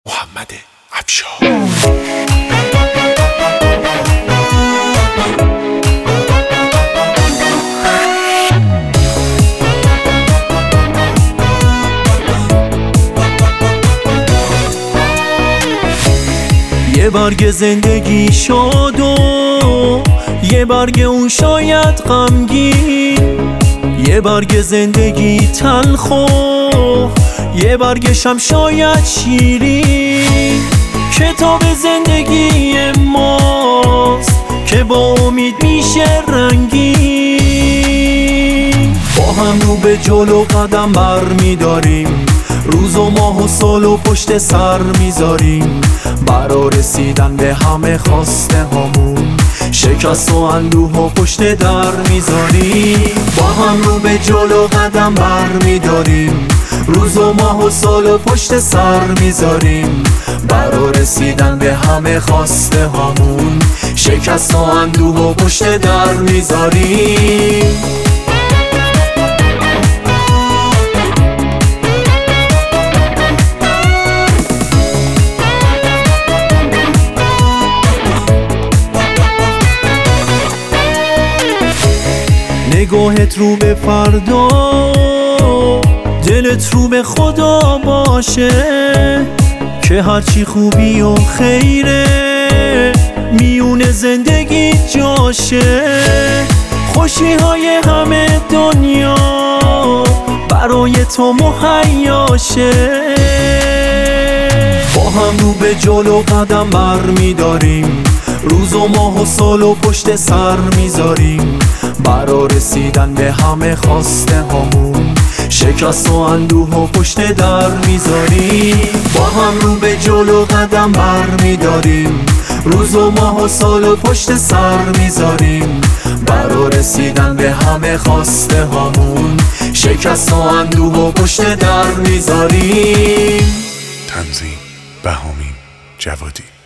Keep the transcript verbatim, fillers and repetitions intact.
محمد افشار. یه برگ زندگی شاد و یه برگ اون شاید غمگین، یه برگ زندگی تلخ و یه برگش هم شاید شیرین. کتاب زندگی ماست که با امید میشه رنگین. با هم رو به جلو قدم بر میداریم، روز و ماه و سال و پشت سر میذاریم، برا رسیدن به همه خواسته هامون شکست و اندوه و پشت در میذاریم. با هم رو به جلو قدم بر میداریم، روز و ماه و سال و پشت سر میذاریم، برا رسیدن به همه خواسته هامون شکست و اندوه و پشت در میذاریم. نگاهت رو به فردا، دلت رو به خدا باشه، که هرچی خوبی و خیره میون زندگی جاشه. خوشی های همه دنیا برای تو مهیاشه. با هم رو به جلو قدم بر میداریم، روز و ماه و سال و پشت سر میذاریم، برا رسیدن به همه خواسته هامون شکست و اندوه و پشت در میذاریم. با هم رو به جلو قدم بر میداریم، روز و ماه و سال و پشت سر میذاریم، برا رسیدن به همه خواسته هامون شکست و اندوه و پشت در میذاریم. تنظیم بهامین جوادی.